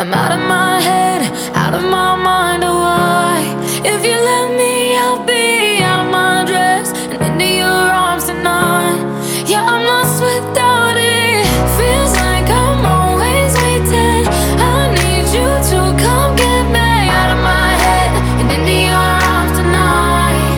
I'm out of my head, out of my mind, oh why? If you let me, I'll be out of my dress and into your arms tonight. Yeah, I'm lost without it. Feels like I'm always waiting. I need you to come get me out of my head and into your arms tonight.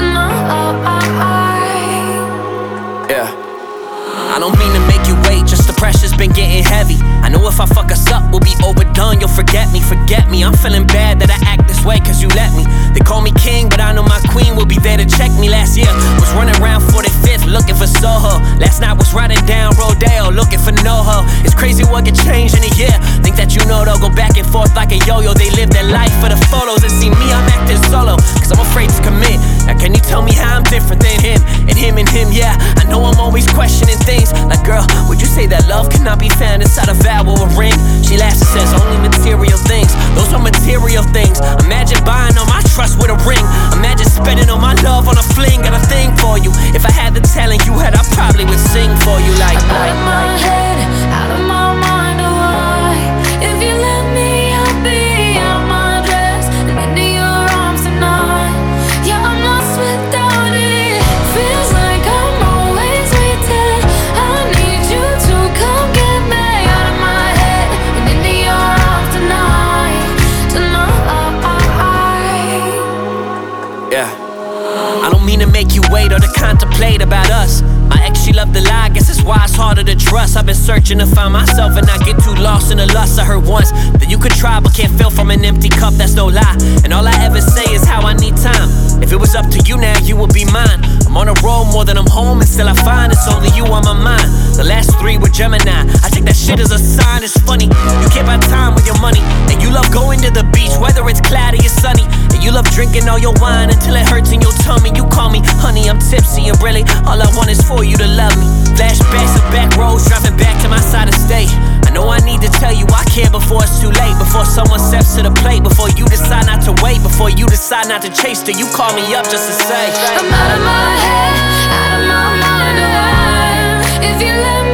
Yeah. I don't mean to make you wait, just the pressure's been getting heavy. I know if I fuck us up, we'll be overdone. You'll forget me. I'm feeling bad that I act this way cause you let me. They call me king, but I know my queen will be there to check me. Last year, was running around 45th looking for Soho. Last night was riding down Rodeo looking for NoHo. It's crazy what can change in a year. Think that you know they'll go back and forth like a yo-yo. They live their life for the photos and see me, I'm acting solo cause I'm afraid to commit. Now can you tell me how I'm different than him? And him, yeah. I know I'm always questioning things like, girl, would you say that love cannot be found inside a vow or a ring? She laughs and says only material things. Those are material things. Imagine buying all my trust with a ring. Imagine spending all my love on a fling. Got a thing for you. If I had the talent you had, I probably would sing for you like I'm out of my head, out of my mind, oh why? If you let me, I'll be out of my dress and into your arms tonight. Yeah, I'm lost without it. Feels like I'm always waiting. I need you to come get me out of my head and into your arms tonight. Yeah. I don't mean to make you wait or to contemplate about us. My ex, she loved to lie, I guess it's why it's harder to trust. I've been searching to find myself and not get too lost in the lust. I heard once that you could try but can't fill from an empty cup, that's no lie. And all I ever say is how I need time. If it was up to you now, you would be mine. I'm on a roll more than I'm home, and still I find it's only you on my mind. The last three were Gemini, I take that shit as a sign. It's funny, you can't buy time with your money. And you love going to the beach, whether it's cloudy or sunny. And you love drinking all your wine until it hurts in your tummy. You call me honey, I'm tipsy, and really all I want is for you to love me. Flashbacks of back roads, driving back to my side of state. I know I need to tell you I care before it's too late. Before someone steps to the plate, before you decide not to wait, before you decide not to chase till you call me up just to say I'm out of my head, out of my mind, oh why? If you let me